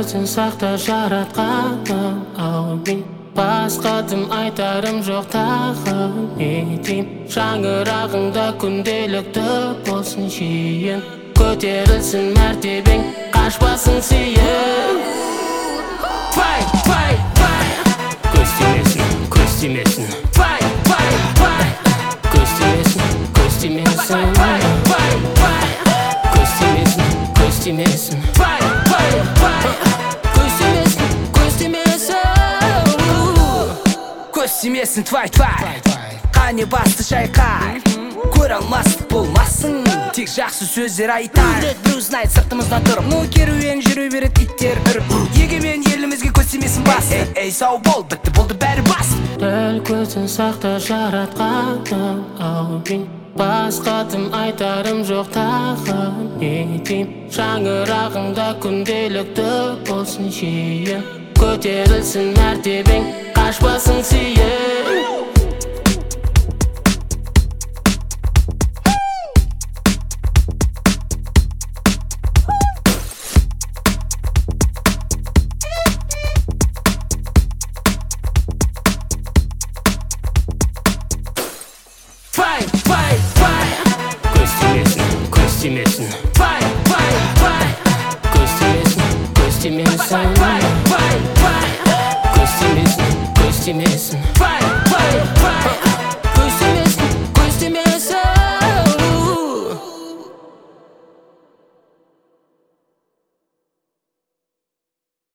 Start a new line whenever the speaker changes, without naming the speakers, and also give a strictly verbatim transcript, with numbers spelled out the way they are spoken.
көзін сақта жаратқаным ау мен басқадым айтарым жоқ тағы не дейм шаңырағыңда күнделікті болсын жиын көтерілсін мәртебең қашпасын сүйін Фай, фай, фай Көз тимесін, көз тимесін Фай, фай, фай Көз тимесін, көз тимесін Фай, фай, фай Көз тимесін, көз тимесін Фай, фай, фай Көз тимесін, көз тимесін Көз тимесін, твай, твай Қане басты шайқай Көре алмастық болмасын Тек жақсы сөздер айтар Брюс Найт сыртымызда тұрып Ну керуен жүре берет иттер үріп Егемен елімізге көз тимесін бас Эй, эй, сау бол, бітті болды бәрі бас Дәл көзін сақта жаратқаным ау мен басқадым айтарым жоқ тағы не дейм шаңырағыңда күнделікті болсын жиын көтерілсін мәртебең қашпасын сүйін Фай, фай, фай Көз тимесін, көз тимесін Фай, фай, фай Көз тимесін, көз тимесін Фай, фай, фай Көз тимесін, көз тимесін Фай